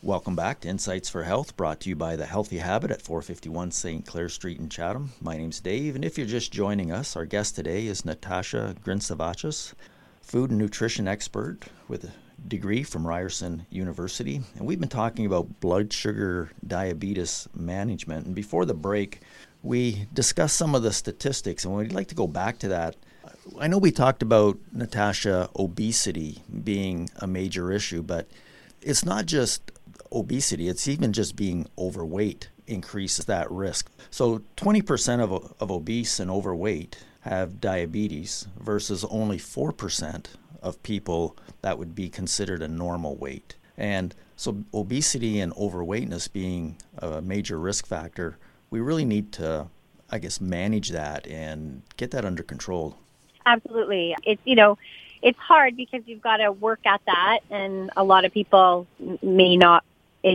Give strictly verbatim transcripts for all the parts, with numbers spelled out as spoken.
Welcome back to Insights for Health, brought to you by The Healthy Habit at four fifty-one Saint Clair Street in Chatham. My name's Dave, and if you're just joining us, our guest today is Natasha Grincevičius, food and nutrition expert with a degree from Ryerson University. And we've been talking about blood sugar diabetes management. And before the break, we discussed some of the statistics, and we'd like to go back to that. I know we talked about, Natasha, obesity being a major issue, but it's not just obesity, it's even just being overweight increases that risk. So twenty percent of, of obese and overweight have diabetes versus only four percent of people that would be considered a normal weight. And so obesity and overweightness being a major risk factor, we really need to, I guess, manage that and get that under control. Absolutely. It's, you know, it's hard because you've got to work at that, and a lot of people may not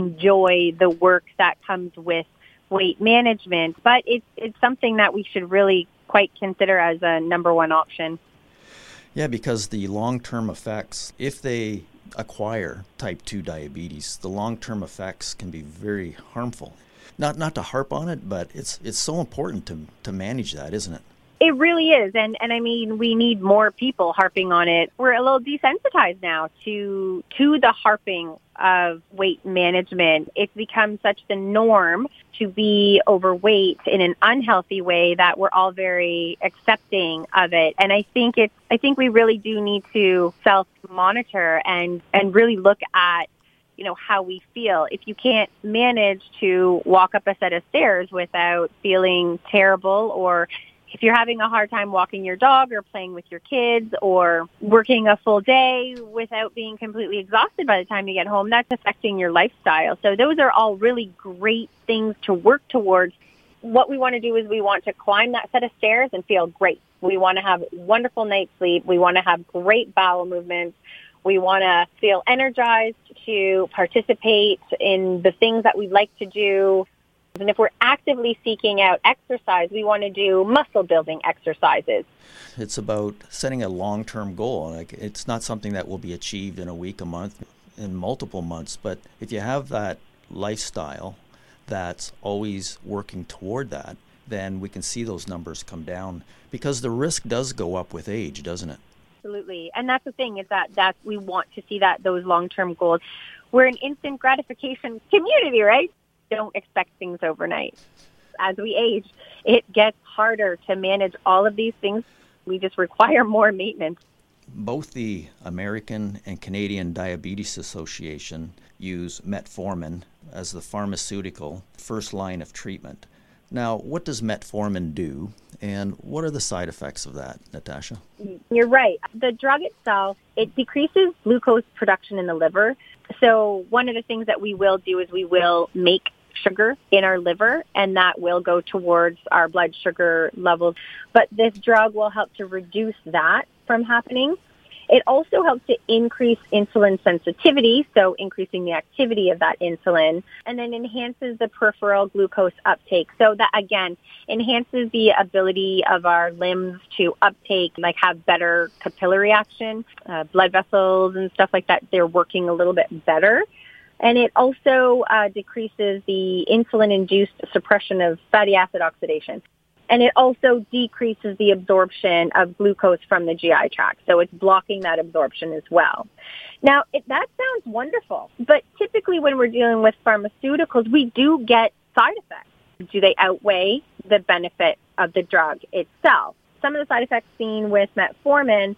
enjoy the work that comes with weight management, but it's it's something that we should really quite consider as a number one option. Yeah, because the long-term effects, if they acquire type two diabetes, the long-term effects can be very harmful. Not not to harp on it, but it's it's so important to to manage that, isn't it? It really is. And, and I mean, we need more people harping on it. We're a little desensitized now to to the harping of weight management. It's become such the norm to be overweight in an unhealthy way that we're all very accepting of it. And I think it's I think we really do need to self-monitor and, and really look at, you know, how we feel. If you can't manage to walk up a set of stairs without feeling terrible, or if you're having a hard time walking your dog or playing with your kids or working a full day without being completely exhausted by the time you get home, that's affecting your lifestyle. So those are all really great things to work towards. What we want to do is we want to climb that set of stairs and feel great. We want to have wonderful night's sleep. We want to have great bowel movements. We want to feel energized to participate in the things that we like to do. And if we're actively seeking out exercise, we want to do muscle building exercises. It's about setting a long-term goal. Like, it's not something that will be achieved in a week, a month, in multiple months. But if you have that lifestyle that's always working toward that, then we can see those numbers come down, because the risk does go up with age, doesn't it? Absolutely. And that's the thing, is that that we want to see that those long-term goals. We're an instant gratification community, right? Don't expect things overnight. As we age, it gets harder to manage all of these things. We just require more maintenance. Both the American and Canadian Diabetes Association use metformin as the pharmaceutical first line of treatment. Now, what does metformin do, and what are the side effects of that, Natasha? You're right. The drug itself, it decreases glucose production in the liver. So one of the things that we will do is we will make sugar in our liver, and that will go towards our blood sugar levels. But this drug will help to reduce that from happening. It also helps to increase insulin sensitivity, so increasing the activity of that insulin, and then enhances the peripheral glucose uptake. So that, again, enhances the ability of our limbs to uptake, like have better capillary action, uh, blood vessels and stuff like that. They're working a little bit better. And it also uh, decreases the insulin-induced suppression of fatty acid oxidation. And it also decreases the absorption of glucose from the G I tract. So it's blocking that absorption as well. Now, it, that sounds wonderful. But typically when we're dealing with pharmaceuticals, we do get side effects. Do they outweigh the benefit of the drug itself? Some of the side effects seen with metformin,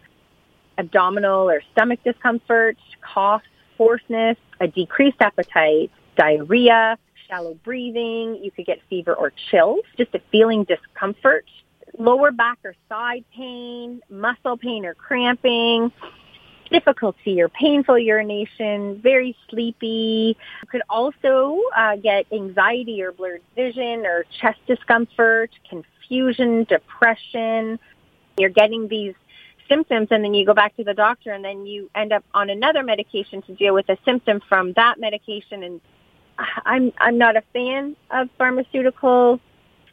abdominal or stomach discomfort, cough, hoarseness, a decreased appetite, diarrhea, shallow breathing. You could get fever or chills, just a feeling discomfort, lower back or side pain, muscle pain or cramping, difficulty or painful urination, very sleepy. You could also uh, get anxiety or blurred vision or chest discomfort, confusion, depression. You're getting these symptoms, and then you go back to the doctor, and then you end up on another medication to deal with a symptom from that medication. And I'm I'm not a fan of pharmaceutical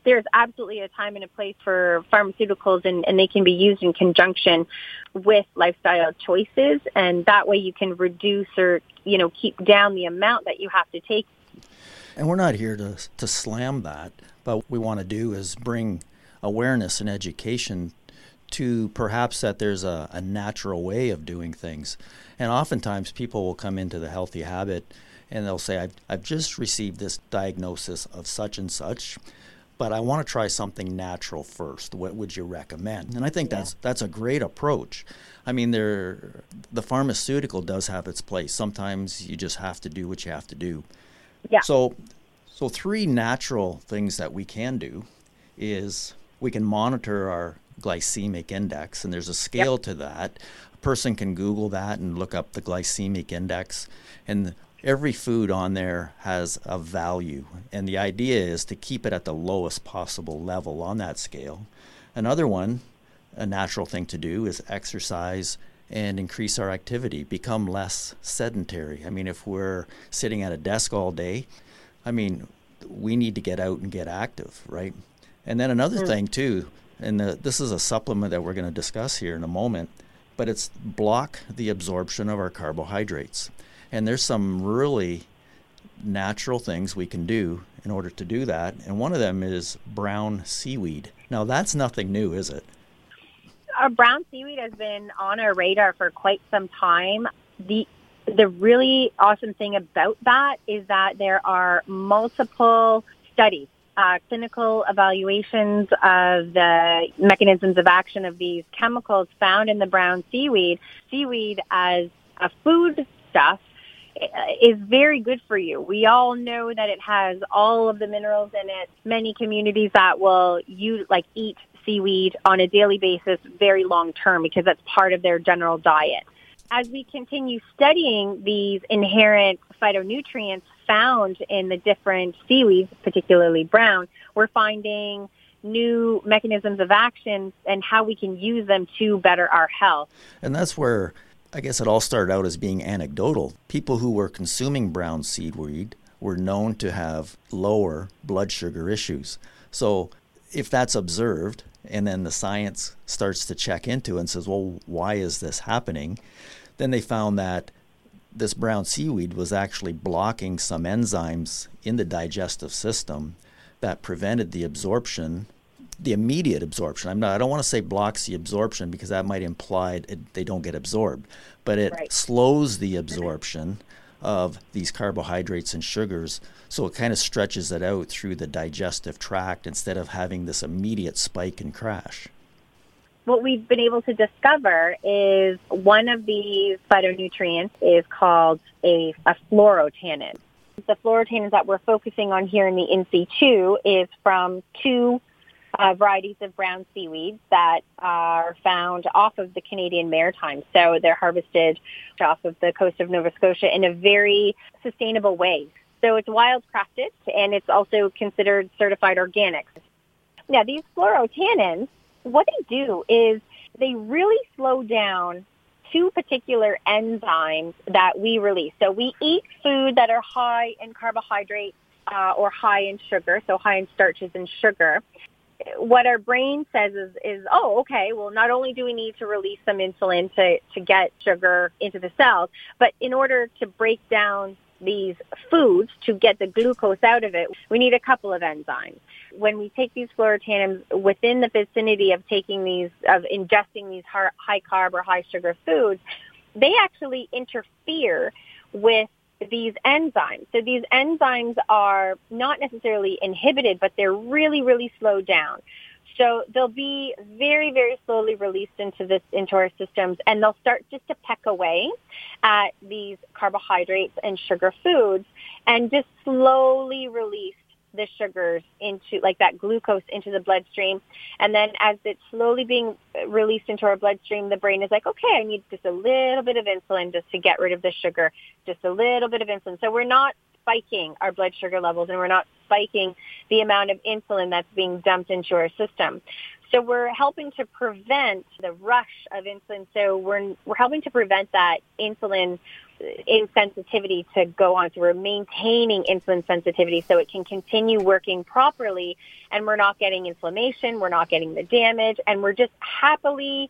there's absolutely a time and a place for pharmaceuticals, and, and they can be used in conjunction with lifestyle choices. And that way you can reduce or, you know, keep down the amount that you have to take. And we're not here to to slam that, but what we want to do is bring awareness and education to perhaps that there's a, a natural way of doing things. And oftentimes people will come into the Healthy Habit and they'll say, I've, I've just received this diagnosis of such and such, but I want to try something natural first. What would you recommend? And I think yeah. that's that's a great approach. I mean, there, the pharmaceutical does have its place. Sometimes you just have to do what you have to do. Yeah. So, so three natural things that we can do is we can monitor our glycemic index, and there's a scale yep. to that. A person can Google that and look up the glycemic index, and every food on there has a value, and the idea is to keep it at the lowest possible level on that scale. Another one, a natural thing to do, is exercise and increase our activity, become less sedentary. I mean, if we're sitting at a desk all day, I mean, we need to get out and get active, right? And then another mm. thing too, and the, this is a supplement that we're going to discuss here in a moment, but it's block the absorption of our carbohydrates. And there's some really natural things we can do in order to do that. And one of them is brown seaweed. Now, that's nothing new, is it? Our brown seaweed has been on our radar for quite some time. The the really awesome thing about that is that there are multiple studies, uh, clinical evaluations of the mechanisms of action of these chemicals found in the brown seaweed. Seaweed as a food stuff is very good for you. We all know that it has all of the minerals in it. Many communities that will use, like eat seaweed on a daily basis very long term because that's part of their general diet. As we continue studying these inherent phytonutrients found in the different seaweeds, particularly brown, we're finding new mechanisms of action and how we can use them to better our health. And that's where I guess it all started out as being anecdotal. People who were consuming brown seaweed were known to have lower blood sugar issues. So if that's observed, and then the science starts to check into it and says, well, why is this happening? Then they found that this brown seaweed was actually blocking some enzymes in the digestive system that prevented the absorption, the immediate absorption. I'm not, I don't want to say blocks the absorption because that might imply it, they don't get absorbed, but it right. slows the absorption of these carbohydrates and sugars, so it kind of stretches it out through the digestive tract instead of having this immediate spike and crash. What we've been able to discover is one of these phytonutrients is called a, a fluorotannin. The fluorotannins that we're focusing on here in the N C two is from two Uh, varieties of brown seaweeds that are found off of the Canadian Maritimes. So they're harvested off of the coast of Nova Scotia in a very sustainable way. So it's wildcrafted, and it's also considered certified organic. Now, these fluorotannins, what they do is they really slow down two particular enzymes that we release. So we eat food that are high in carbohydrates uh, or high in sugar, so high in starches and sugar. What our brain says is, is, oh, okay, well, not only do we need to release some insulin to, to get sugar into the cells, but in order to break down these foods, to get the glucose out of it, we need a couple of enzymes. When we take these fluorotannins within the vicinity of taking these, of ingesting these high carb or high sugar foods, they actually interfere with these enzymes. So these enzymes are not necessarily inhibited, but they're really, really slowed down. So they'll be very, very slowly released into this, into our systems, and they'll start just to peck away at these carbohydrates and sugar foods and just slowly release the sugars into, like that glucose into the bloodstream. And then as it's slowly being released into our bloodstream, the brain is like, okay, I need just a little bit of insulin just to get rid of the sugar, just a little bit of insulin. So we're not spiking our blood sugar levels, and we're not spiking the amount of insulin that's being dumped into our system. So we're helping to prevent the rush of insulin. So we're we're helping to prevent that insulin insensitivity to go on. So we're maintaining insulin sensitivity so it can continue working properly, and we're not getting inflammation, we're not getting the damage, and we're just happily,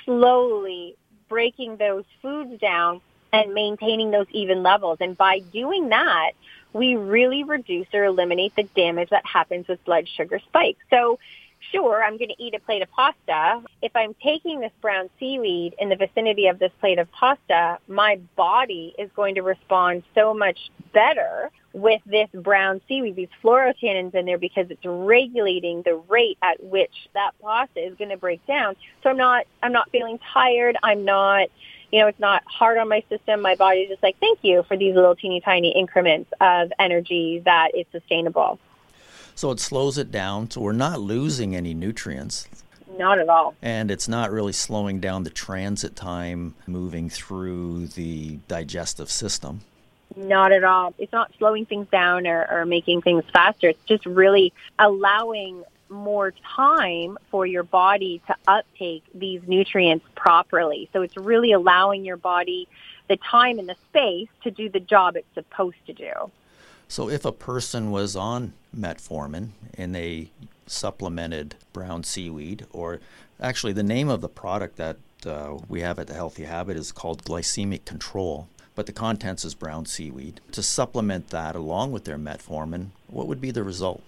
slowly breaking those foods down and maintaining those even levels. And by doing that, we really reduce or eliminate the damage that happens with blood sugar spikes. So sure, I'm going to eat a plate of pasta. If I'm taking this brown seaweed in the vicinity of this plate of pasta, my body is going to respond so much better with this brown seaweed, these phlorotannins in there, because it's regulating the rate at which that pasta is going to break down. So I'm not, I'm not feeling tired. I'm not, you know, it's not hard on my system. My body's just like, thank you for these little teeny tiny increments of energy that is sustainable. So it slows it down, so we're not losing any nutrients. Not at all. And it's not really slowing down the transit time moving through the digestive system. Not at all. It's not slowing things down or, or making things faster. It's just really allowing more time for your body to uptake these nutrients properly. So it's really allowing your body the time and the space to do the job it's supposed to do. So if a person was on metformin and they supplemented brown seaweed, or actually the name of the product that uh, we have at The Healthy Habit is called Glycemic Control, but the contents is brown seaweed. To supplement that along with their metformin, what would be the result?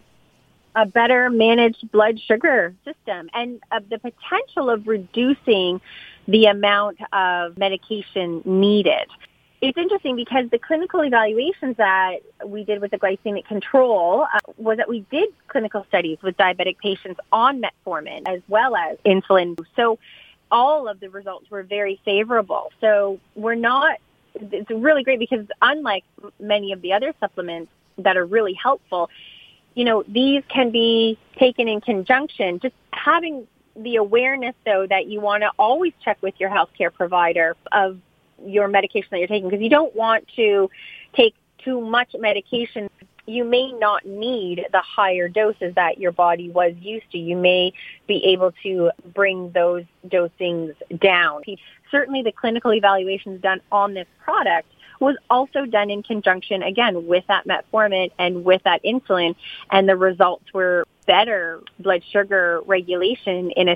A better managed blood sugar system, and uh, the potential of reducing the amount of medication needed. It's interesting because the clinical evaluations that we did with the glycemic control uh, was that we did clinical studies with diabetic patients on metformin as well as insulin. So all of the results were very favorable. So we're not, it's really great because unlike many of the other supplements that are really helpful, you know, these can be taken in conjunction. Just having the awareness, though, that you want to always check with your healthcare provider of your medication that you're taking, because you don't want to take too much medication. You may not need the higher doses that your body was used to. You may be able to bring those dosings down. Certainly the clinical evaluations done on this product was also done in conjunction, again, with that metformin and with that insulin, and the results were better blood sugar regulation in a...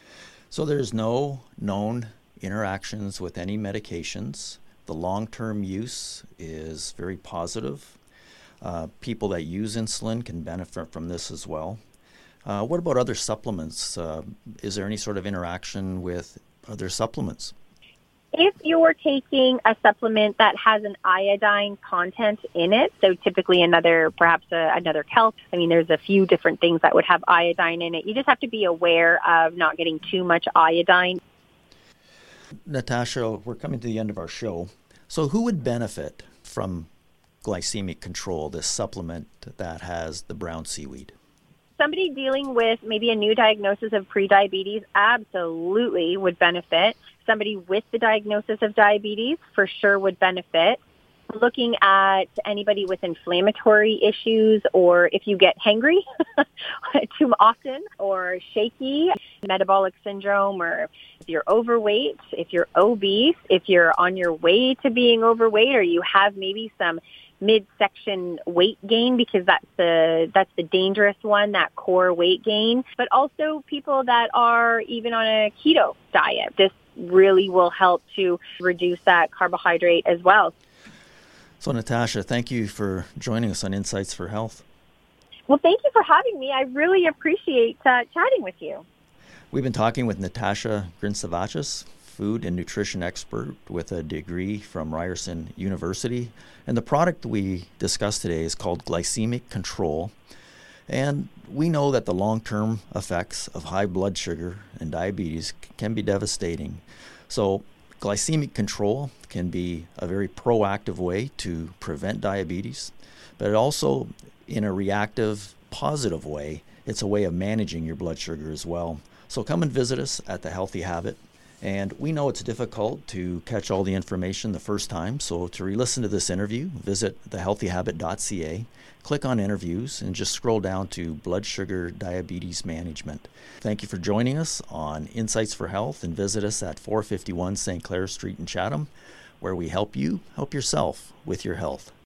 So there's no known interactions with any medications. The long-term use is very positive. Uh, people that use insulin can benefit from this as well. Uh, what about other supplements? Uh, is there any sort of interaction with other supplements? If you're taking a supplement that has an iodine content in it, so typically another, perhaps a, another kelp, I mean, there's a few different things that would have iodine in it. You just have to be aware of not getting too much iodine. Natasha, we're coming to the end of our show. So who would benefit from glycemic control, this supplement that has the brown seaweed? Somebody dealing with maybe a new diagnosis of prediabetes absolutely would benefit. Somebody with the diagnosis of diabetes for sure would benefit. Looking at anybody with inflammatory issues, or if you get hangry too often, or shaky, metabolic syndrome, or if you're overweight, if you're obese, if you're on your way to being overweight, or you have maybe some midsection weight gain, because that's the that's the dangerous one, that core weight gain. But also people that are even on a keto diet. This really will help to reduce that carbohydrate as well. So, Natasha, thank you for joining us on Insights for Health. Well, thank you for having me. I really appreciate uh, chatting with you. We've been talking with Natasha Grincevicius, food and nutrition expert with a degree from Ryerson University. And the product we discussed today is called Glycemic Control. And we know that the long-term effects of high blood sugar and diabetes can be devastating. So glycemic control can be a very proactive way to prevent diabetes, but it also, in a reactive, positive way, it's a way of managing your blood sugar as well. So come and visit us at The Healthy Habit. And we know it's difficult to catch all the information the first time, so to re-listen to this interview, visit the healthy habit dot c a, click on interviews, and just scroll down to blood sugar diabetes management. Thank you for joining us on Insights for Health, and visit us at four fifty-one Saint Clair Street in Chatham. where we help you help yourself with your health.